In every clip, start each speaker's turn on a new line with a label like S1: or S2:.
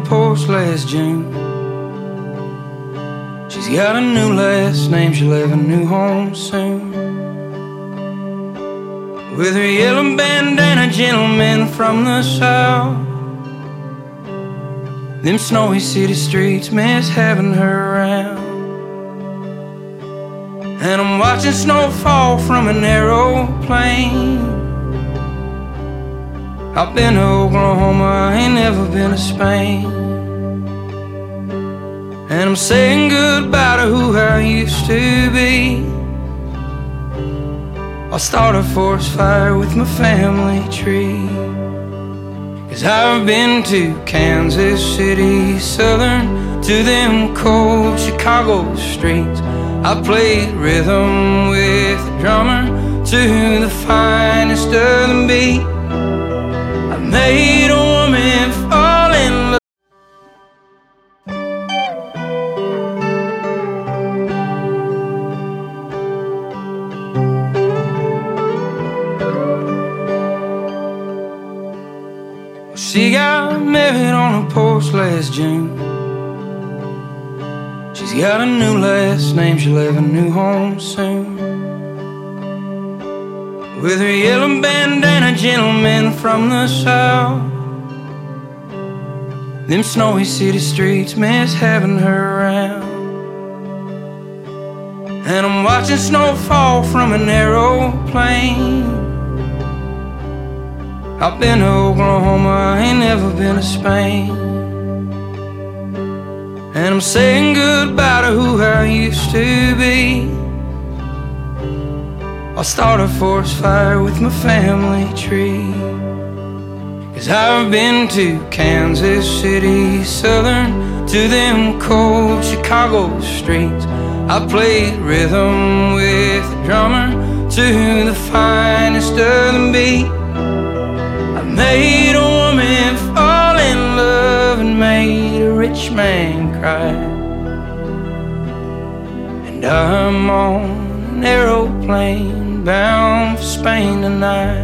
S1: porch last June. She's got a new last name, she'll have a new home soon. With her yellow bandana, gentleman from the south. Them snowy city streets miss having her around. And I'm watching snow fall from an aeroplane. I've been to Oklahoma, I ain't never been to Spain. And I'm saying goodbye to who I used to be. I'll start a forest fire with my family tree. 'Cause I've been to Kansas City, Southern, to them cold Chicago streets. I played rhythm with a drummer to the finest of the beat. I made a woman fall in love. She got married on a porch last June. She's got a new last name, she'll have a new home soon. With her yellow bandana, gentleman from the south. Them snowy city streets miss having her around. And I'm watching snow fall from an aeroplane. I've been to Oklahoma, I ain't never been to Spain. And I'm saying goodbye to who I used to be. I'll start a forest fire with my family tree. 'Cause I've been to Kansas City, Southern, to them cold Chicago streets. I played rhythm with a drummer to the finest of the beat. I made a woman fall in love and made a rich man cry. And I'm on an aeroplane bound for Spain tonight.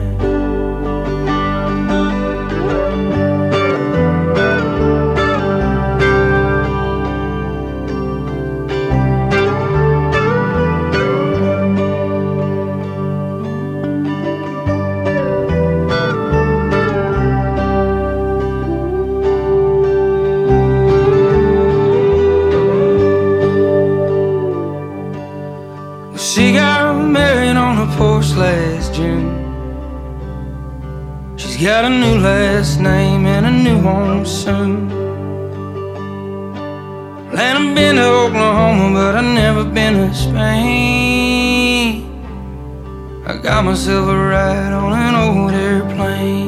S1: She got married on a porch last June. She's got a new last name and a new home soon. And I've been to Oklahoma, but I've never been to Spain. I got myself a ride on an old airplane.